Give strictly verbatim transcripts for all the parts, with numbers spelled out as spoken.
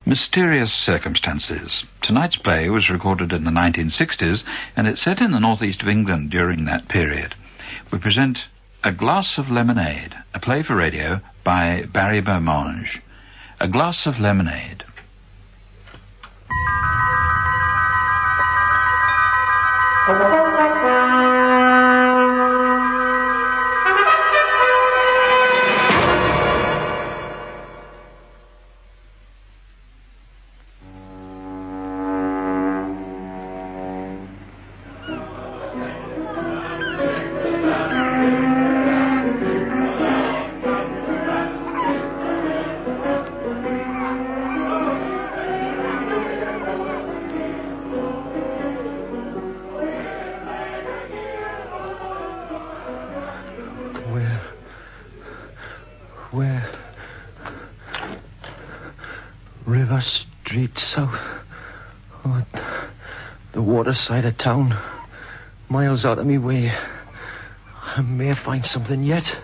Mysterious Circumstances. Tonight's play was recorded in the nineteen sixties, and it's set in the northeast of England during that period. We present A Glass of Lemonade, a play for radio by Barry Bermange. A Glass of Lemonade. River Street South. Oh, the water side of town. Miles out of me way. I may find something yet.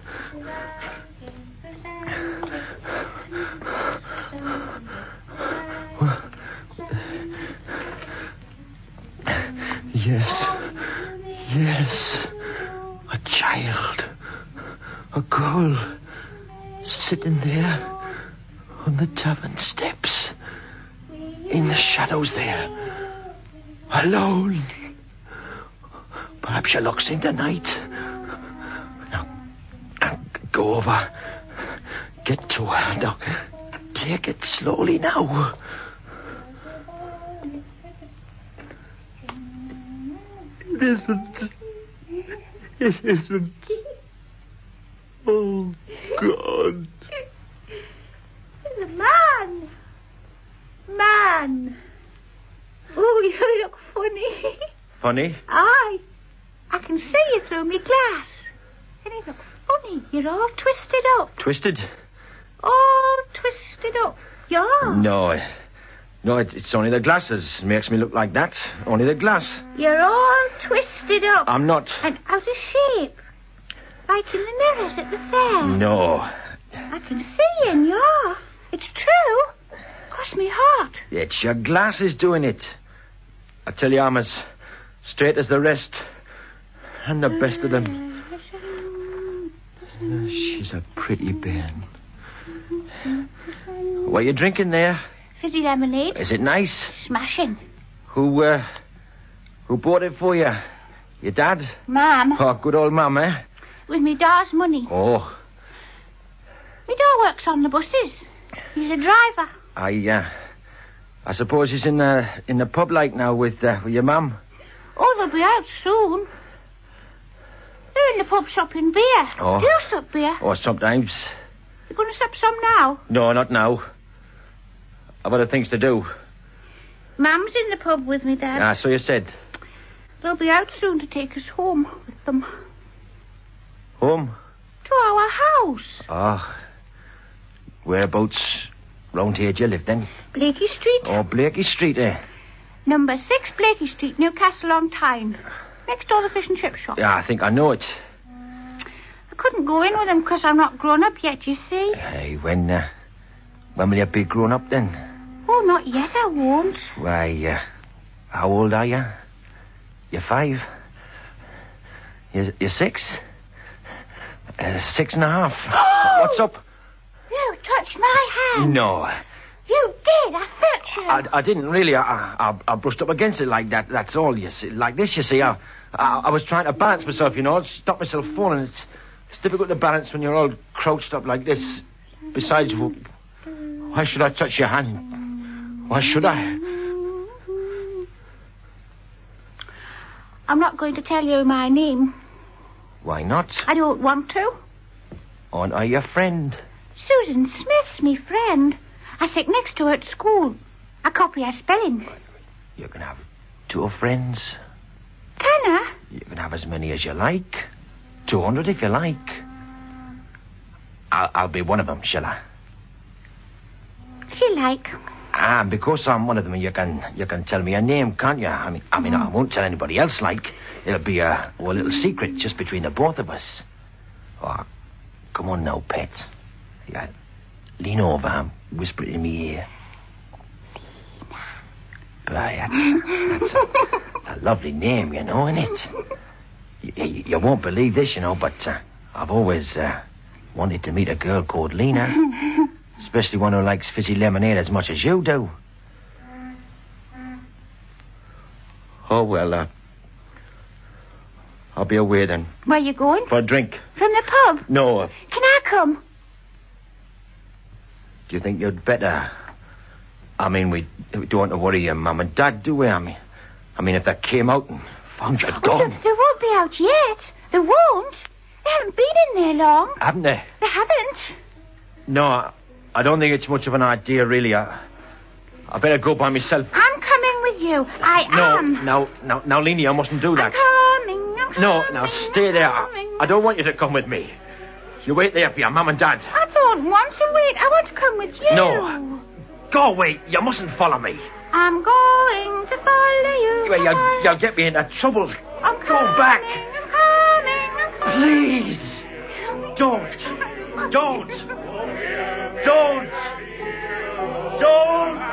Yes. Yes. A child. A girl. Sitting there on the tavern steps. In the shadows there. Alone. Perhaps she looks in the night. Now, now, go over. Get to her. Now, take it slowly now. It isn't. It isn't. Oh, God. The man. Man. Oh, you look funny. Funny? Aye. I can see you through me glass. And you look funny. You're all twisted up. Twisted? All twisted up. You're. No. No, it, it's only the glasses. Makes me look like that. Only the glass. You're all twisted up. I'm not. And out of shape. Like in the mirrors at the fair. No. I can see in you. It's true. Cross me heart. It's your glasses doing it. I tell you, I'm as straight as the rest. And the best of them. She's a pretty bairn. What are you drinking there? Fizzy lemonade. Is it nice? Smashing. Who, uh, who bought it for you? Your dad? Mum. Oh, good old mum, eh? With me dad's money. Oh. Me dad works on the buses. He's a driver. I, uh, I suppose he's in the, in the pub like now with, uh, with your mum. Oh, they'll be out soon. They're in the pub shopping beer. Oh. Do you sup beer? Oh, sometimes. You going to sup some now? No, not now. I've other things to do. Mum's in the pub with me, Dad. Ah, so you said. They'll be out soon to take us home with them. Home? To our house. Ah. Whereabouts round here do you live, then? Blakey Street. Oh, Blakey Street, eh? Number six, Blakey Street, Newcastle on Tyne. Next door the fish and chip shop. Yeah, I think I know it. I couldn't go in with them because I'm not grown up yet, you see. Hey, when, uh, when will you be grown up, then? Oh, not yet, I won't. Why, uh, how old are you? You're five? You're, you're six? Uh, six and a half. What's up? You touched my hand. No. You did. I felt you. I, I didn't really. I, I I brushed up against it like that. That's all. You see, like this. You see, I, I I was trying to balance myself. You know, stop myself falling. It's it's difficult to balance when you're all crouched up like this. Besides, why should I touch your hand? Why should I? I'm not going to tell you my name. Why not? I don't want to. Aren't I your friend? Susan Smith's me friend. I sit next to her at school. I copy her spelling. You can have two friends. Can I? You can have as many as you like. Two hundred if you like. I'll, I'll be one of them, shall I? If you like. Ah, because I'm one of them, you can you can tell me a name, can't you? I mean, I mean, I won't tell anybody else. Like, it'll be a, well, a little secret just between the both of us. Oh, come on now, pet. Yeah, lean over and whisper it in me ear. Right, that's, that's, a, that's a lovely name, you know, isn't it? You, you, you won't believe this, you know, but uh, I've always uh, wanted to meet a girl called Lena. Especially one who likes fizzy lemonade as much as you do. Oh, well, uh... I'll be away then. Where you going? For a drink. From the pub? No. Uh, Can I come? do you think you'd better... I mean, we, we don't want to worry your mum and dad, do we? I mean, I mean, if they came out and found you Oh, gone... they, they won't be out yet. They won't. They haven't been in there long. Haven't they? They haven't. No, I, I don't think it's much of an idea, really. I, I better go by myself. I'm coming with you. I No, am. now, now, now, Leni, I mustn't do I'm that. coming. I'm No, coming. now, stay there. I, coming. I don't want you to come with me. You wait there for your mum and dad. I don't want to wait. I want to come with you. No. Go away. You mustn't follow me. I'm going to follow you. You, you'll, you'll get me into trouble. I'm Go coming, back. I'm coming. I'm coming. Please. Don't. Don't. Don't. Don't.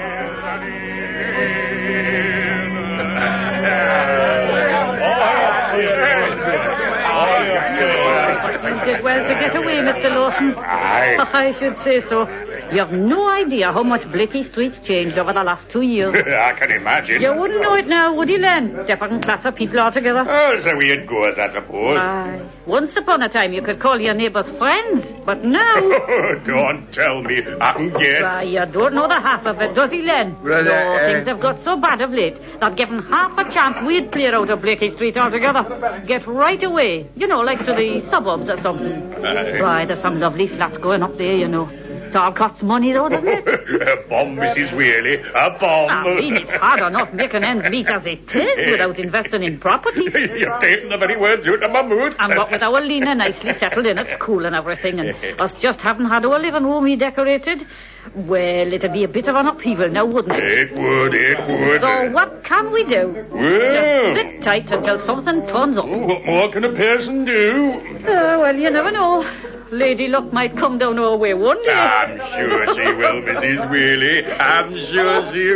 You did well to get away, Mister Lawson. Aye. I should say so. You have no idea how much Blakey Street's changed over the last two years. I can imagine. You wouldn't know it now, would you, Len? Different class of people altogether. Oh, so it goes, I suppose. Aye. Once upon a time, you could call your neighbours friends, but now... Don't tell me. I can guess. Why, you don't know the half of it, does he, Len? Well, no, uh, uh, things have got so bad of late that given half a chance we'd clear out of Blakey Street altogether. Get right away. You know, like to the suburbs or something. Aye. Why, there's some lovely flats going up there, you know. It all costs money, though, doesn't it? A bomb, Missus Whaley. A bomb. I mean, it's hard enough making ends meet as it is without investing in property. You're taking the very words out of my mouth. And what with our Lena nicely settled in at school and everything, and us just haven't had our living room redecorated, well, it'd be a bit of an upheaval now, wouldn't it? It would, it would. So what can we do? Well... Just sit tight until something turns up. What more can a person do? Oh, well, you never know. Lady Luck might come down our way one day. I'm sure she will, Missus Whaley. I'm sure she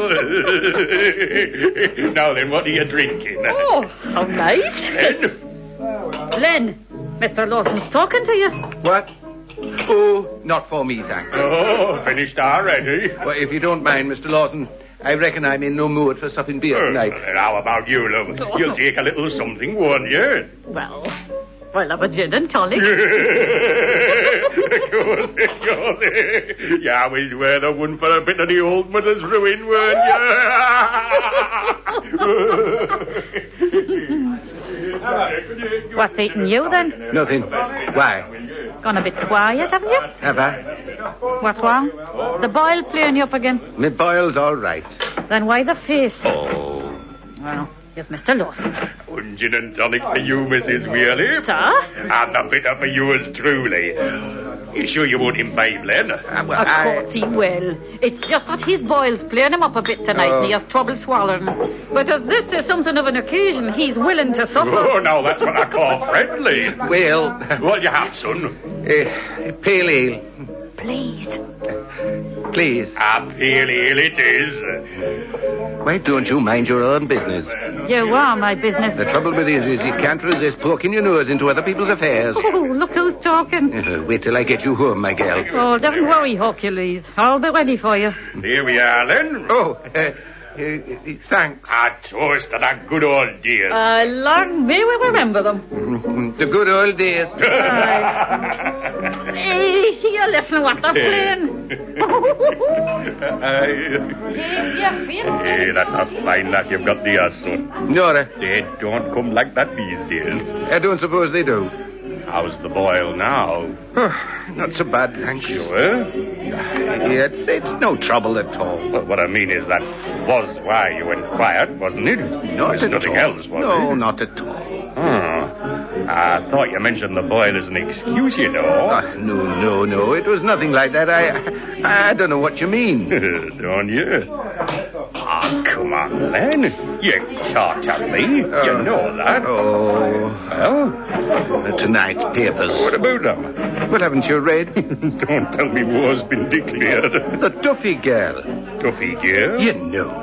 will. Now then, what are you drinking? Oh, how nice. Len? Len, Mister Lawson's talking to you. What? Oh, not for me, thanks. Oh, finished already? Well, if you don't mind, Mister Lawson, I reckon I'm in no mood for supping beer tonight. Uh, how about you, love? You'll take a little something, won't you? Well, well, have a gin and tonic. Of course, of course. You always were the one for a bit of the old mother's ruin, weren't you? What's eating you, then? Nothing. Why? Gone a bit quiet, haven't you? Have I? What's wrong? The boil playing you up again? My boil's all right. Then why the face? Oh. Well, here's Mister Lawson. One gin and tonic for you, Missus Whaley. Sir? And the bitter for yours truly. You sure you won't imbibe, Len? Uh, well, Of I... course he will. It's just that his boil's playing him up a bit tonight, Oh. and he has trouble swallowing. But if this is something of an occasion, he's willing to suffer. Oh, now that's what I call friendly. Well, What you have, son? uh, pale ale, Please. please. A pale ale it is. Why don't you mind your own business? You are my business. The trouble with it is you can't resist poking your nose into other people's affairs. Oh, look who's talking. Uh, wait till I get you home, my girl. Oh, don't worry, Hercules. I'll be ready for you. Here we are, Len. Oh, uh, uh, thanks. A toast to the good old days. Uh, long may we remember them. The good old days. Hey, you listen what they're playing. Hey, that's a fine laugh you've got there, son. Nora, They don't come like that these days. I don't suppose they do. How's the boil now? Oh, not so bad, thanks. Sure? It's, it's no trouble at all. Well, what I mean is that was why you went quiet, wasn't it? Not There's at nothing all. else, was No, it? not at all. Oh. I thought you mentioned the boil as an excuse, you know. Ah, no, no, no. It was nothing like that. I I don't know what you mean. Don't you? Oh, come on, Len. You talk to me. you know that. Oh, Well, uh, tonight's papers. what about them? What haven't you read? Don't tell me war's been declared. The Duffy girl. Duffy girl? You know.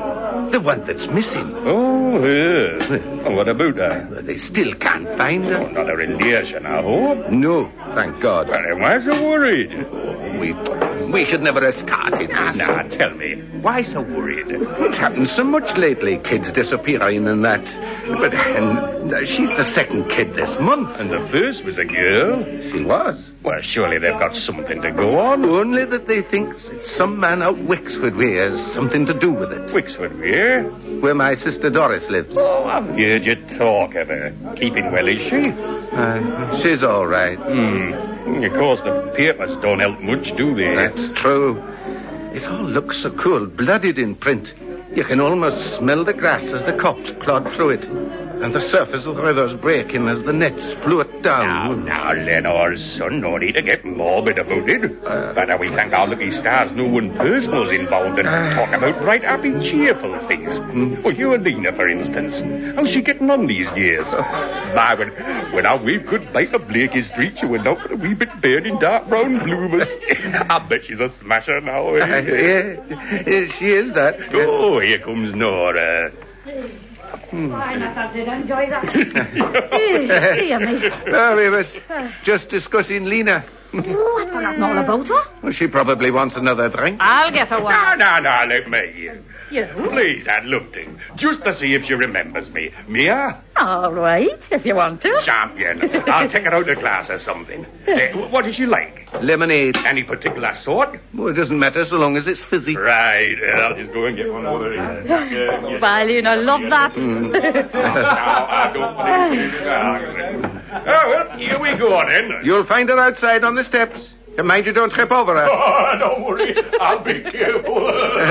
The one that's missing. Oh, yeah. Oh, what about her? They still can't find Oh, her. not a relation, I hope. No, thank God. Well, then why so worried? We we should never have started Now, this. now, tell me, why so worried? It's happened so much lately, kids disappearing and that. But and, uh, she's the second kid this month. And the first was a girl. She was. Well, surely they've got something to go on. Only that they think it's some man out Wexford way has something to do with it. Wixford, where? Where my sister Doris lives. Oh, I've heard you talk of her. Keeping well, is she? Uh, she's all right. Hmm. Of course, the papers don't help much, do they? That's true. It all looks so cold-blooded in print. You can almost smell the grass as the cops plod through it. And the surface of the river's breaking as the nets float Now, down. now, Leonard's son, no need to get morbid about it. Uh, but we thank our lucky stars no one personal's involved and Uh, talk about bright, happy, cheerful things. Hmm. Well, you and Lena, for instance. How's she getting on these years? My, when, when I waved goodbye to Blakey Street, she went out with a wee bit bird in dark brown bloomers. I bet she's a smasher now. Uh, Eh? yeah, she is that. Oh, here comes Nora. Fine, I did enjoy that. Eh, dear me. Well, we was just discussing Lena. Oh, I've forgotten all about her. Well, she probably wants another drink. I'll get her No, one. no, no, let me. You? Please, I'd love to. Just to see if she remembers me. Mia? All right, if you want to. Champion. I'll take her out to class or something. Eh, what does she like? Lemonade. Any particular sort? Well, it doesn't matter so long as it's fizzy. Right. eh, I'll just go and get one over here. Yeah, yeah. Eileen, I love that. Now, I don't think it. Oh, well, here we go then. You'll find her outside on the steps. And mind you don't trip over her. Oh, don't worry. I'll be careful.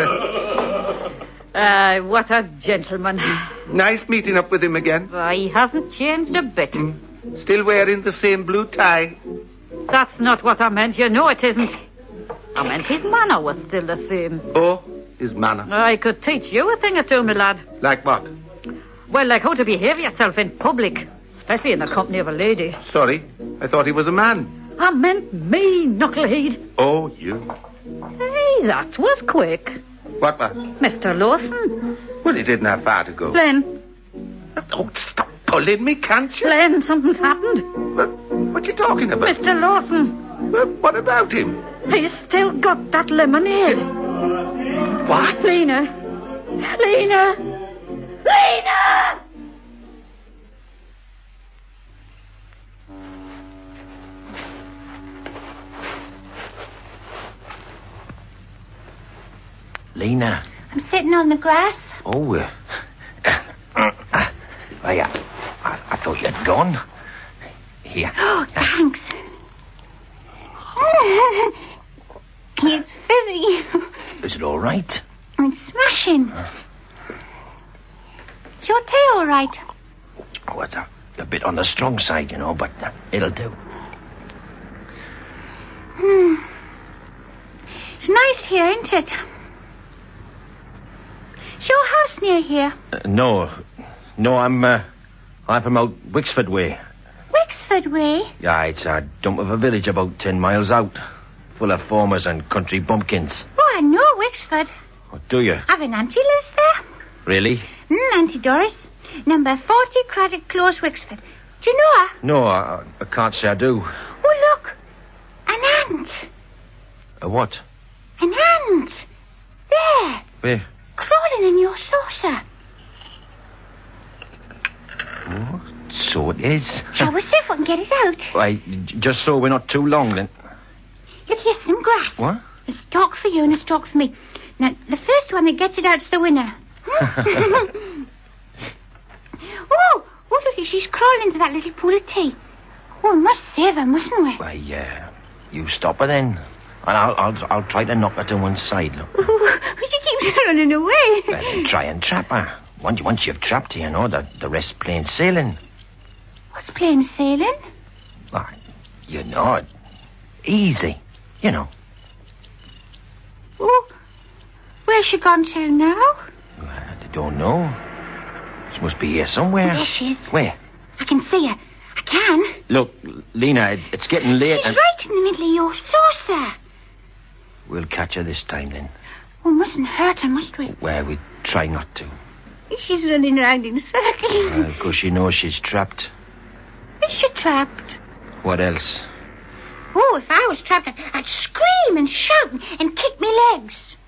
Uh, what a gentleman. Nice meeting up with him again. Uh, he hasn't changed a bit. Still wearing the same blue tie. That's not what I meant. You know it isn't. I meant his manner was still the same. Oh, his manner. I could teach you a thing or two, my lad. Like what? Well, like how to behave yourself in public, especially in the company of a lady. Sorry, I thought he was a man. I meant me, knucklehead. Oh, you. Hey, that was quick. What, what? Mister Lawson. Well, he didn't have far to go. Glenn. Oh, stop pulling me, can't you? Glenn, something's happened. What, what you talking about? Mister Lawson. Well, what about him? He's still got that lemonade. What? Lena. Lena. Lena! Lena. I'm sitting on the grass. Oh, uh, uh, uh, I, uh, I, I thought you'd gone. Here. Oh, thanks. It's fizzy. Is it all right? It's smashing. Is your tea all right? Oh, it's a, a bit on the strong side, you know, but uh, it'll do. Hmm. It's nice here, isn't it? Is your house near here? Uh, no. No, I'm, uh, I'm from out Wixford way. Wexford way? Yeah, it's a dump of a village about ten miles out. Full of farmers and country bumpkins. Oh, I know Wexford. Oh, do you? I've an auntie lives there. Really? Mm, Auntie Doris. Number forty Craddock Close, Wexford. Do you know her? No, I, I can't say I do. Oh, look. An ant. A what? An ant. There. Where? Crawling in your saucer. Oh, so it is. Shall we see if we can get it out? Why, j- just so we're not too long, then. Look, here's some grass. What? A stalk for you and a stalk for me. Now, the first one that gets it out's the winner. oh, oh, look, she's crawling into that little pool of tea. Oh, we must save her, mustn't we? Why, uh, you stop her then. And I'll, I'll, I'll try to knock her to one side, look. Oh, she keeps running away. Well, try and trap her. Once, once you've trapped her, you know, the, the rest plain sailing. What's plain sailing? Why, you know it. Easy, you know. Oh, where's she gone to now? Well, I don't know. She must be here somewhere. There she is. Where? I can see her. I can. Look, Lena, it, it's getting late. She's and right in the middle of your saucer. We'll catch her this time, then. We mustn't hurt her, must we? Well, we try not to. She's running around in circles. Uh, because she knows she's trapped. Is she trapped? What else? Oh, if I was trapped, I'd, I'd scream and shout and kick me legs.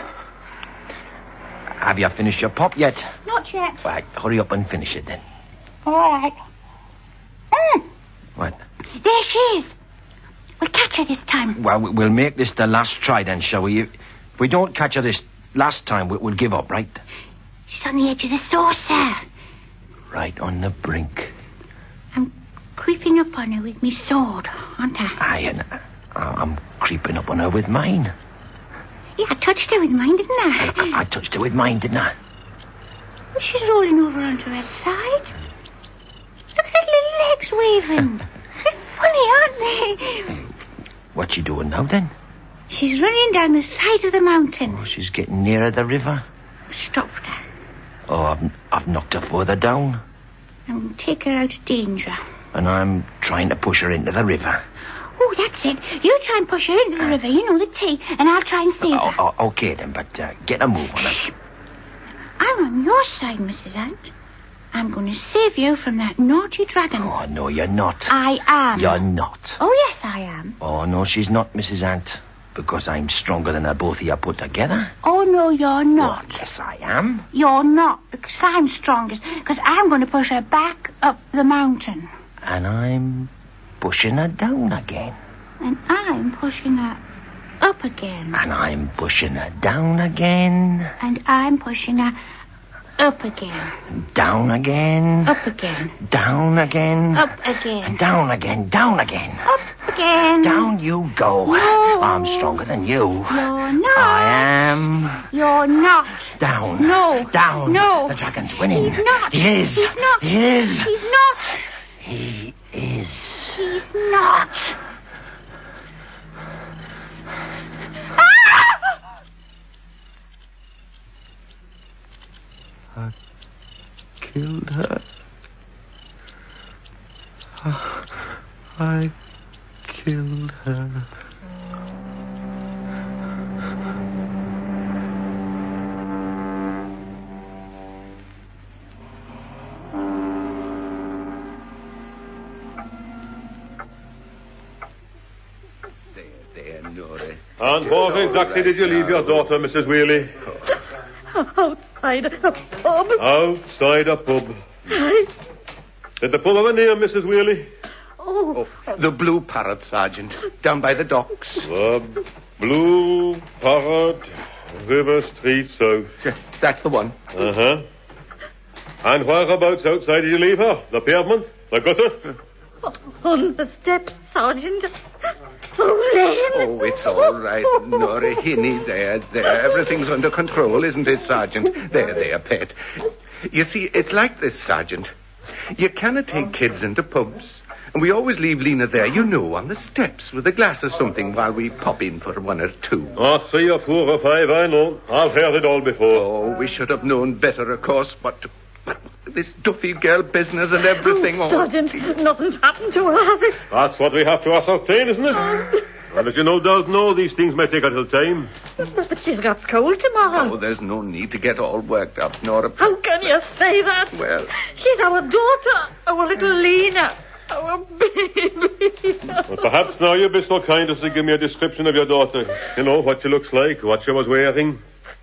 Have you finished your pop yet? Not yet. Right, hurry up and finish it then. All right. Mm. What? There she is. We'll catch her this time. Well, we- we'll make this the last try then, shall we? If we don't catch her this last time, we- we'll give up, right? She's on the edge of the saucer. Right on the brink. I'm creeping up on her with me sword, aren't I? Aye, and uh, I'm creeping up on her with mine. Yeah, I touched her with mine, didn't I? I, I touched her with mine, didn't I? Oh, she's rolling over onto her side. Look at her little legs waving. They're funny, aren't they? What's she doing now, then? She's running down the side of the mountain. Oh, she's getting nearer the river. Stopped her. Oh, I've, I've knocked her further down. I'm going to take her out of danger. And I'm trying to push her into the river. Oh, that's it. You try and push her into the river, you know the tea, and I'll try and save Oh, her. oh, okay, then, but uh, get a move on her. I'm on your side, Missus Ant. I'm going to save you from that naughty dragon. Oh, no, you're not. I am. You're not. Oh, yes, I am. Oh, no, she's not, Missus Ant. Because I'm stronger than her both of you put together. Oh, no, you're not. Well, yes, I am. You're not, because I'm strongest, because I'm going to push her back up the mountain. And I'm pushing her down again. And I'm pushing her up again. And I'm pushing her down again. And I'm pushing her up again. Down again. Up again. Down again. Up again. Down again. Down again. Up again. Down you go. No. I'm stronger than you. You're not. I am. You're not. Down. No. Down. No. The dragon's winning. He's not. He is. He's not. He is. He's not. He is. He's not. I killed her. I killed her. There, there, Nora. And what exactly did you leave your daughter, Missus Wheelie? Outside a pub. Outside a pub. Aye. Did the pub have a name, Missus Wheelie? Oh, Oh, the Blue Parrot, Sergeant, down by the docks. The Blue Parrot, River Street South. That's the one. Uh-huh. And whereabouts outside did you leave her? The pavement? The gutter? on the steps, Sergeant. Oh, Len. Oh, it's all right, Nora Hinny. There, there. Everything's under control, isn't it, Sergeant? There, there, pet. You see, it's like this, Sergeant. You cannot take kids into pubs. And we always leave Lena there, you know, on the steps with a glass of something while we pop in for one or two. Oh, three or four or five, I know. I've heard it all before. Oh, we should have known better, of course, but... but this Duffy girl business and everything... Oh, oh, Sergeant, nothing's happened to her, has it? That's what we have to ascertain, isn't it? Well, as you no doubt know, these things may take a little time. But she's got cold tomorrow. Oh, there's no need to get all worked up, Nora. How can you say that? Well... She's our daughter, our little Lena, our baby. But perhaps now you'll be so kind as to give me a description of your daughter. You know, what she looks like, what she was wearing.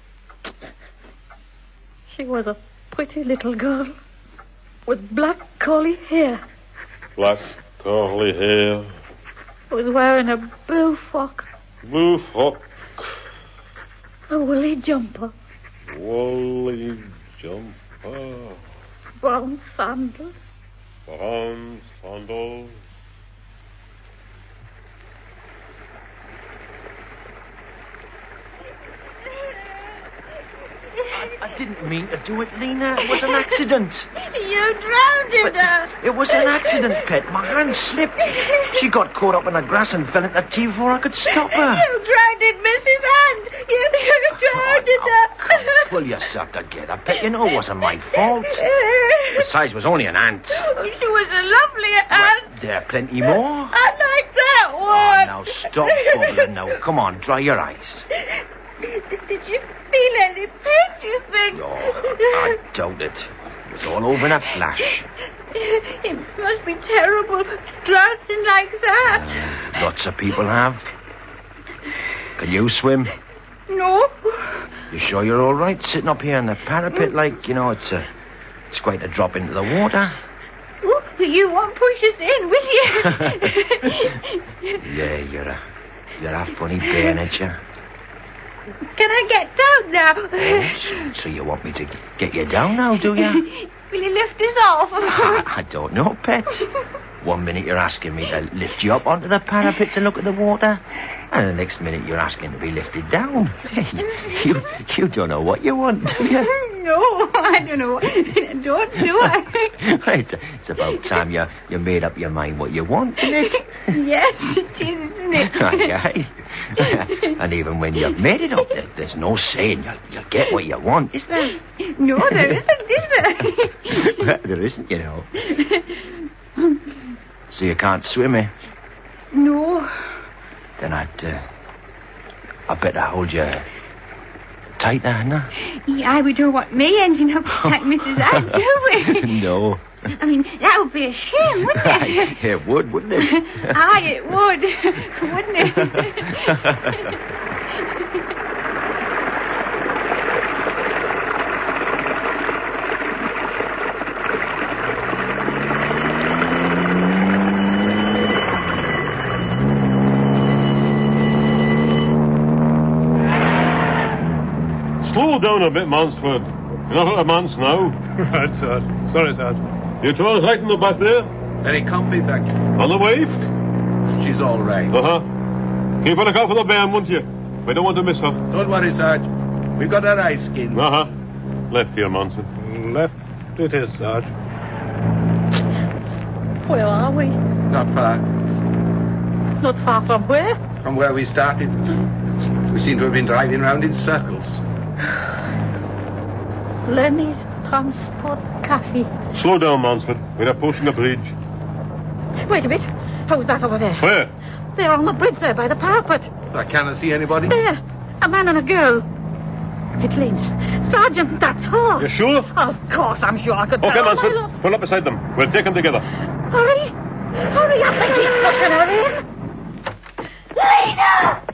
She was a pretty little girl with black curly hair. Black, curly hair. Was wearing a blue frock, Blue frock, a woolly jumper, woolly jumper, brown sandals. brown sandals. I didn't mean to do it, Lena. It was an accident. You drowned her. It was an accident, pet. My hand slipped. She got caught up in the grass and fell into the tea before I could stop her. You drowned Missus Hunt. You, you drowned Oh, her. come, pull yourself together, pet. You know it wasn't my fault. Besides, it was only an ant. She was a lovely aunt. There are plenty more. I like that Oh, one. now stop bubbling now. Come on, dry your eyes. Did you feel any pain? do you think? Oh, I doubt it. It was all over in a flash. It must be terrible, drowning like that. Uh, lots of people have. Can you swim? No. You sure you're all right sitting up here in the parapet like, you know, it's a, it's quite a drop into the water? Oh, you won't push us in, will you? Yeah, you're a, you're a funny bear, ain't you? Can I get down now? Oh, so, so you want me to get you down now, do you? Will you lift us off? I, I don't know, pet. One minute you're asking me to lift you up onto the parapet to look at the water, and the next minute you're asking to be lifted down. Hey, you, you don't know what you want, do you? No, I don't know. Don't do I? it's, it's about time you, you made up your mind what you want, isn't it? Yes, it is, isn't it? Aye, aye. And even when you've made it up, there, there's no saying you'll, you'll get what you want, is there? No, there isn't, is there? Well, there isn't, you know. So you can't swim, eh? No. Then I'd, uh, I better hold you tighter, hadn't I? Yeah, we don't want me ending up like Missus Ann, do we? No. I mean, that would be a shame, wouldn't it? It would, wouldn't it? Aye, it would, wouldn't it? Slow down a bit, Mansford. You're not at a man's now. Right, sir. Sorry, sir. Your troll's right in the back there. Very comfy back. On the waist? She's all right. Uh-huh. Keep a look out for the bairn, won't you? We don't want to miss her. Don't worry, Sarge. We've got her eye skin. Uh-huh. Left here, Mansford. Left it is, Sarge. Where are we? Not far Not far from where? from where we started. We seem to have been driving round in circles. Lemmy's Transport Cafe. Slow down, Mansford. We're approaching the bridge. Wait a bit. Who's that over there? Where? They're on the bridge there by the parapet. I cannot see anybody. There. A man and a girl. It's Lena. Sergeant, that's her. You sure? Of course, I'm sure I could Okay, tell. Mansford. My love. Pull up beside them. We'll take them together. Hurry. Hurry up and keep pushing her in. Lena!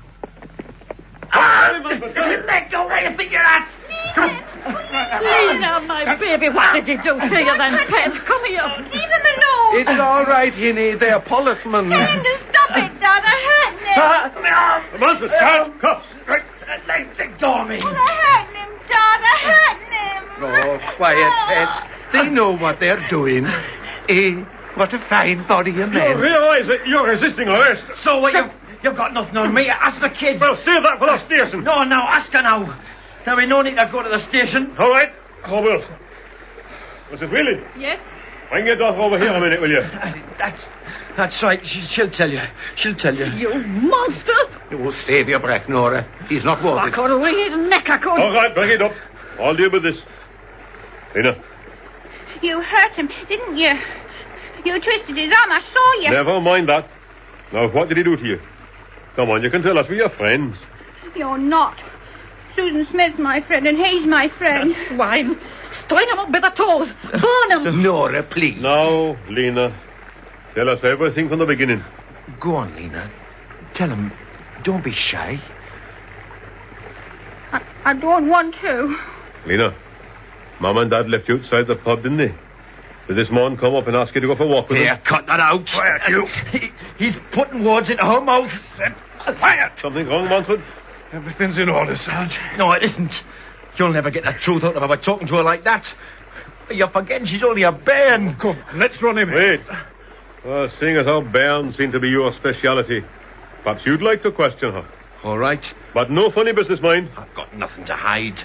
Let go where you think you're at. Lena, my baby, what did he do to you then, pet? Come here. Leave him alone. It's all right, Hinny. They're policemen. Tell him to stop it, Dad. I hurt him. Mansford, stand. Cuffs. Right. Let, let go of me. Well, I hurt him, Dad. I hurt him. Oh, quiet, pet. They know what they're doing. Eh, what a fine body of You men. realise that you're resisting arrest. So what, you've, you've got nothing on me. Ask the kid. Well, save that for the station. No, no, ask her now. There'll be no need to go to the station. All right. I will. Was it really? Yes? Bring your daughter over here a minute, will you? That's, that's right. She, she'll tell you. She'll tell you. You monster. Oh, save your breath, Nora. He's not worth I it. could wring his neck, I could. All right, bring it up. I'll deal with this. Lena, You hurt him, didn't you? You twisted his arm. I saw you. never mind that. Now, what did he do to you? Come on, you can tell us. We're your friends. You're not. Susan Smith's my friend, and he's my friend. Swine. String him up by the toes. Burn him. Nora, please. Now, Lena, tell us everything from the beginning. Go on, Lena. Tell him. Don't be shy. I, I don't want to. Lena, Mum and Dad left you outside the pub, didn't they? Did this man come up and ask you to go for a walk with Here, him? cut that out. Quiet, you. He, he's putting words into her mouth. Quiet. Something wrong, Mansford? Everything's in order, Sarge. No, it isn't. You'll never get the truth out of her by talking to her like that. You're forgetting she's only a bairn. Come, let's run him in. Wait. Well, seeing as how bairns seem to be your speciality, perhaps you'd like to question her. All right. But no funny business, mind. I've got nothing to hide.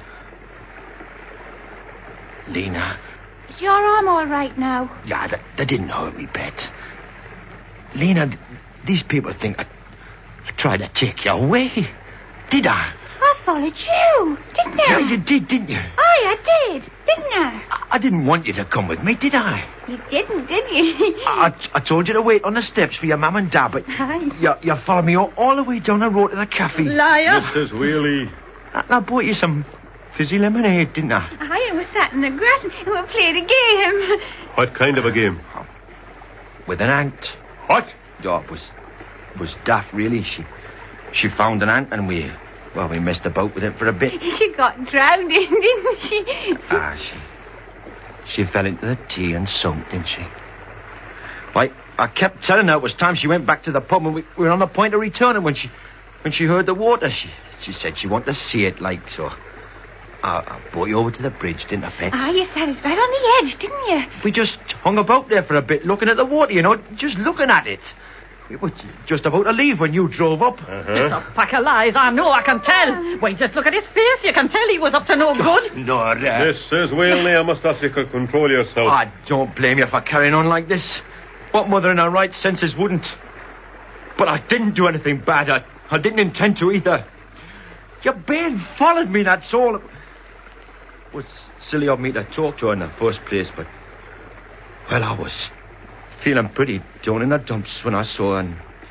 Lena. Is your arm all right now? Yeah, they, they didn't hurt me, pet. Lena, th- these people think I, I tried to take you away. Did I? I followed you, didn't I? Yeah, you did, didn't you? Aye, I did, didn't I? I, I didn't want you to come with me, did I? You didn't, did you? I, I, I told you to wait on the steps for your mum and dad, but Aye. you, you followed me all, all the way down the road to the cafe. Liar. Missus Wheelie. And I bought you some fizzy lemonade, didn't I? I was sat in the grass and we played a game. What kind of a game? With an ant. What? Oh, it was, it was daft, really. She, she found an ant and we, well, we messed about with it for a bit. She got drowned in, didn't she? Ah, she, she fell into the tea and sunk, didn't she? Why, I kept telling her it was time she went back to the pub and we, we were on the point of returning when she, when she heard the water. She, she said she wanted to see it, like, so. I, I brought you over to the bridge, didn't I, Pets? Ah, you sat us right on the edge, didn't you? We just hung about there for a bit, looking at the water, you know, just looking at it. We were just about to leave when you drove up. Uh-huh. It's a pack of lies, I know, I can tell. Wait, just look at his face. You can tell he was up to no good. Nora. Missus Whaley, I must ask you to control yourself. I don't blame you for carrying on like this. What mother in her right senses wouldn't? But I didn't do anything bad. I, I didn't intend to either. Your bairn followed me, that's all. It was silly of me to talk to her in the first place, but... Well, I was feeling pretty down in the dumps when I saw her, and...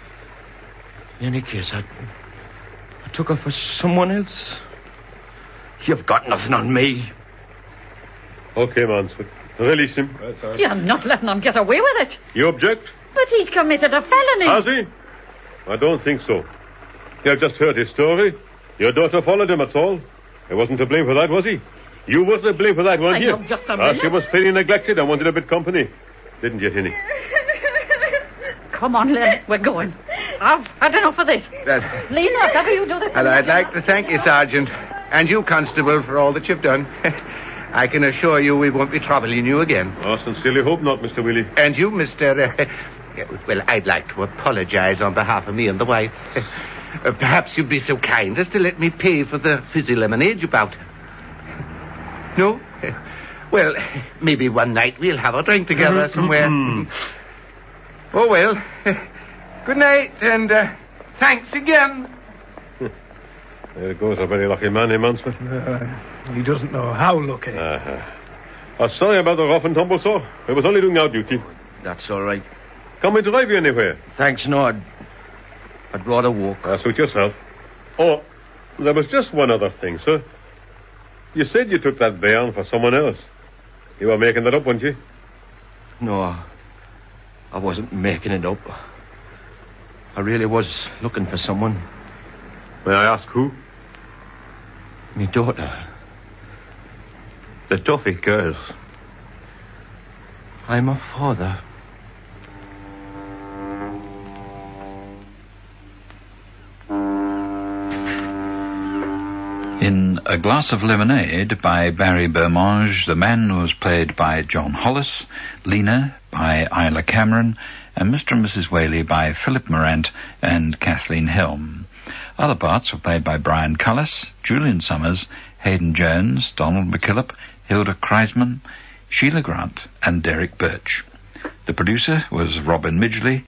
In any case, I... I took her for someone else. You've got nothing on me. Okay, Mansford. Release him. You're not letting him get away with it. You object? But he's committed a felony. Has he? I don't think so. You've just heard his story. Your daughter followed him, that's all. He wasn't to blame for that, was he? You weren't to blame for that, weren't I you? know, just a Ah, minute. she was feeling neglected and wanted a bit company. Didn't you, Hinny? Come on, Len, we're going. I've had enough of this. Uh, Lena, have you do this? well, I'd like to thank you, Sergeant, and you, Constable, for all that you've done. I can assure you we won't be troubling you again. I sincerely hope not, Mister Willie. And you, Mister Uh, well, I'd like to apologize on behalf of me and the wife. Uh, perhaps you'd be so kind as to let me pay for the fizzy lemonade you bought. No? Uh, well, maybe one night we'll have a drink together somewhere. Oh, well. Good night, and uh, thanks again. There goes a very lucky man, eh, Mansford? Uh, he doesn't know how lucky. Uh-huh. I'm sorry about the rough and tumble, sir. It was only doing our duty. That's all right. Can we drive you anywhere? Thanks, no, I'd, I'd rather walk. Uh, suit yourself. Oh, there was just one other thing, sir. You said you took that bairn for someone else. You were making that up, weren't you? No, I, I wasn't making it up. I really was looking for someone. May I ask who? Me daughter. The Duffy girls. I'm a father. In A Glass of Lemonade by Barry Bermange, the man was played by John Hollis, Lena by Isla Cameron, and Mister and Missus Whaley by Philip Morant and Kathleen Helm. Other parts were played by Brian Cullis, Julian Summers, Hayden Jones, Donald McKillop, Hilda Kreisman, Sheila Grant, and Derek Birch. The producer was Robin Midgley.